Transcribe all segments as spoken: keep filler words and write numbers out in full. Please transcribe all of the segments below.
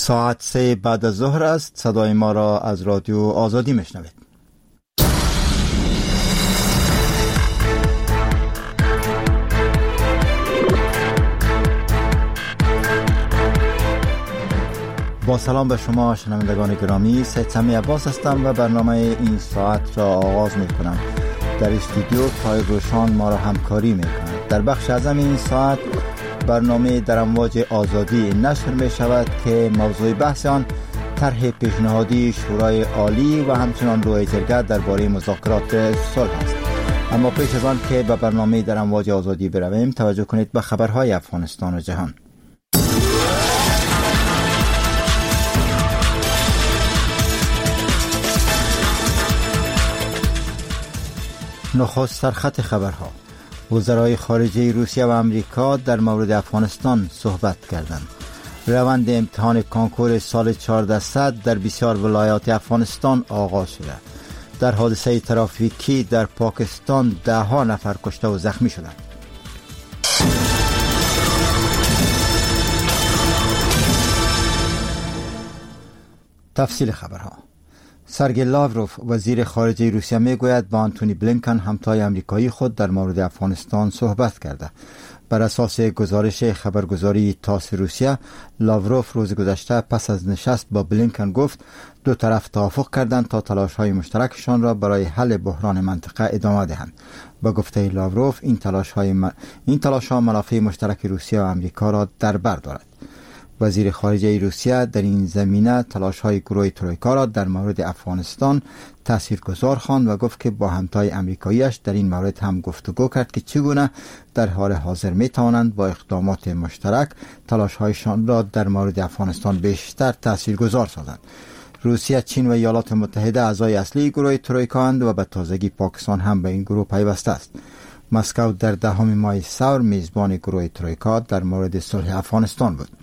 ساعت سه بعد از ظهر است. صدای ما را از رادیو آزادی میشنوید. با سلام به شما شنوندگان گرامی، سید سمی عباس هستم و برنامه این ساعت را آغاز می کنم. در استودیو تای روشان ما را همکاری می کند. در بخش اعظم این ساعت برنامه در امواج آزادی نشر می شود که موضوع بحث آن طرح پیشنهادی شورای عالی و همچنان روی جرگه درباره مذاکرات صلح است. اما پیش از آن که به برنامه در امواج آزادی برویم، توجه کنید به خبرهای افغانستان و جهان. نخست سرخط خبرها. وزرای خارجه روسیه و امریکا در مورد افغانستان صحبت کردند. روند امتحان کانکور سال چهاردهصد در بسیار ولایات افغانستان آغاز شده. در حادثه ترافیکی در پاکستان ده ها نفر کشته و زخمی شدند. تفصیل خبرها. سرگئی لاوروف وزیر خارجه روسیه میگوید با آنتونی بلینکن همتای آمریکایی خود در مورد افغانستان صحبت کرده. بر اساس گزارش خبرگزاری تاس روسیه، لاوروف روز گذشته پس از نشست با بلینکن گفت دو طرف توافق کردند تا تلاش‌های مشترکشان را برای حل بحران منطقه ادامه دهند. با گفته لاوروف این تلاش‌های م... این تلاش‌ها منافع مشترک روسیه و آمریکا را در بر دارد. وزیر خارجه روسیه در این زمینه تلاش‌های گروه ترویکا را در مورد افغانستان تاثیرگذار خواند و گفت که با همتای آمریکایی‌اش در این مورد هم گفتگو کرد که چگونه در حال حاضر می‌توانند با اقدامات مشترک تلاش‌هایشان را در مورد افغانستان بیشتر تاثیرگذار سازند. روسیه، چین و ایالات متحده اعضای اصلی گروه ترویکا اند و به تازگی پاکستان هم به این گروه پیوسته است. مسکو در دهم ماه سور میزبان گروه ترویکا در مورد صلح افغانستان بود.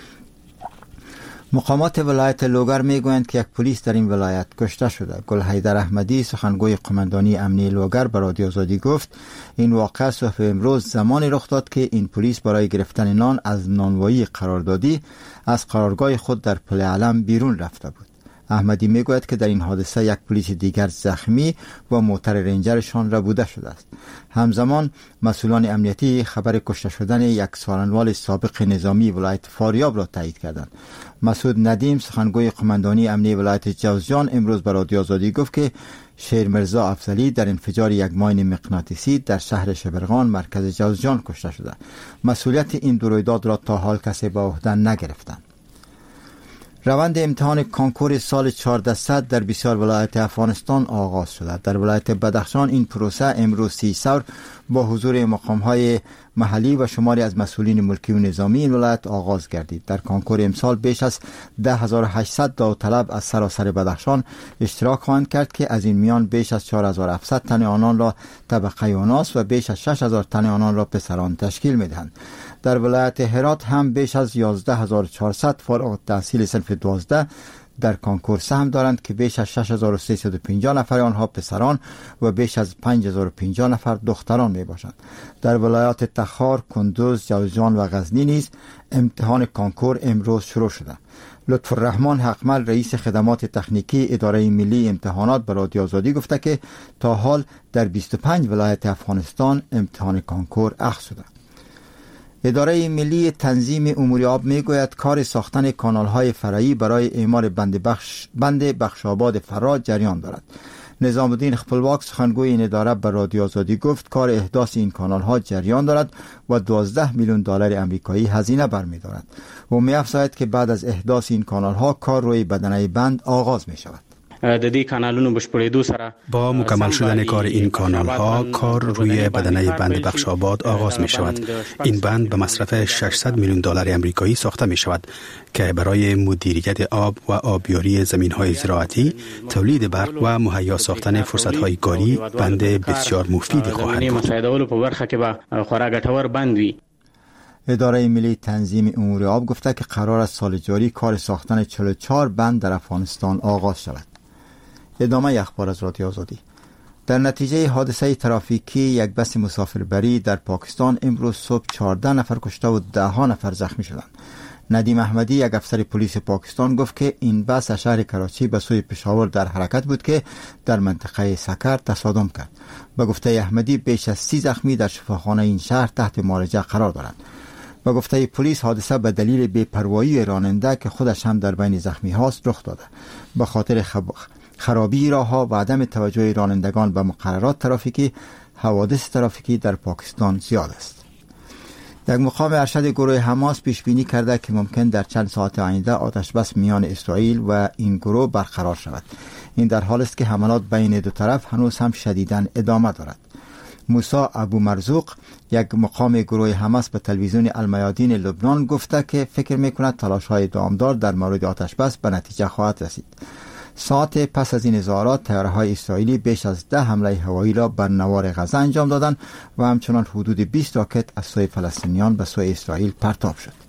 مقامات ولایت لوگر میگویند که یک پلیس در این ولایت کشته شده. گل حیدر احمدی سخنگوی قماندانی امنی لوگر به رادیو آزادی گفت این واقعه صبح امروز زمانی رخ داد که این پلیس برای گرفتن نان از نانوایی قراردادی از قرارگاه خود در پل علم بیرون رفته بود. احمدی میگوید که در این حادثه یک پلیس دیگر زخمی و موتر رنجرشان را بوده شده است. همزمان مسئولان امنیتی خبر کشته شدن یک سالنوال سابق نظامی ولایت فاریاب را تایید کردند. مسعود ندیم سخنگوی قماندانی امنی ولایت جوزجان امروز به رادیو آزادی گفت که شیر مرزا افضلی در انفجار یک ماین مغناطیسی در شهر شبرغان مرکز جوزجان کشته شده. مسئولیت این دو رویداد را تا حال کسی به عهده نگرفتند. روند امتحان کانکور سال چهاردهصد در بسیار ولایات افغانستان آغاز شده. در ولایت بدخشان این پروسه امروز سی سور با حضور مقام‌های محلی و شماری از مسئولین ملکی و نظامی این ولایت آغاز گردید. در کانکور امسال بیش از ده هزار و هشتصد داوطلب از سراسر بدخشان اشتراک خواهند کرد که از این میان بیش از چهار هزار و هفتصد تن آنان را طبقه آناس و بیش از شش هزار تن آنان را پسران تشکیل می‌دهند. در ولایت هرات هم بیش از یازده هزار و چهارصد فارغ التحصیل صنف دوازده در کانکور سهم دارند که بیش از شش هزار و سیصد و پنجاه نفر آنها پسران و بیش از پنج هزار و پنجاه نفر دختران می باشند. در ولایات تخار، کندوز، جوزجان و غزنی نیز امتحان کانکور امروز شروع شده. لطف الرحمن حقمل رئیس خدمات تکنیکی اداره ملی امتحانات به رادیو آزادی گفته که تا حال در بیست و پنج ولایت افغانستان امتحان کانکور اخذ شده. اداره ملی تنظیم امور آب میگوید کار ساختن کانال‌های فرعی برای اعمار بند بخش بند بخشاباد فرا جریان دارد. نظام الدین خپلواک سخنگوی این اداره به رادیو آزادی گفت کار احداث این کانال‌ها جریان دارد و دوازده میلیون دلار آمریکایی هزینه برمی‌دارد. و می‌افزاید که بعد از احداث این کانال‌ها کار روی بدنه بند آغاز می‌شود. د دې کانالونو بشپړېدو سره با مکمل شدن کار این کانال ها کار روی بدنه بند بخشاباد آغاز می شود. این بند به مصرف ششصد میلیون دلار آمریکایی ساخته می شود که برای مدیریت آب و آبیاری زمین های زراعتی، تولید برق و مهیا ساختن فرصت های کاری بند بسیار مفید خواهد بود. اداره ملی تنظیم امور آب گفته که قرار است سال جاری کار ساختن چهل و چهار بند در افغانستان آغاز شود. ادامه اخبار از رادیو آزادی. در نتیجه حادثه ترافیکی یک بس مسافربری در پاکستان امروز صبح چهارده نفر کشته و ده ها نفر زخمی شدند. ندیم احمدی یک افسر پلیس پاکستان گفت که این بس از شهر کراچی به سوی پشاور در حرکت بود که در منطقه سکر تصادم کرد. به گفته احمدی بیش از سی زخمی در شفاخانه این شهر تحت معالجه قرار دارند. به گفته پلیس حادثه به دلیل بی‌پروایی راننده که خودش هم در بین زخمی هاست رخ داده. به خاطر خب... خرابی راهها و عدم توجه رانندگان به مقررات ترافیکی، حوادث ترافیکی در پاکستان زیاد است. یک مقام ارشد گروه حماس پیش بینی کرده که ممکن در چند ساعت آینده آتش بس میان اسرائیل و این گروه برقرار شود. این در حال است که حملات بین دو طرف هنوز هم شدیداً ادامه دارد. موسی ابو مرزوق، یک مقام گروه حماس، به تلویزیون المیادین لبنان گفته که فکر میکند تلاش‌های دامدار در مورد آتش بس به نتیجه خواهد رسید. ساعت پس از این اظهارات طیاره‌های اسرائیلی بیش از ده حمله هوایی را بر نوار غزه انجام دادند و همچنان حدود بیست راکت از سوی فلسطینیان به سوی اسرائیل پرتاب شد.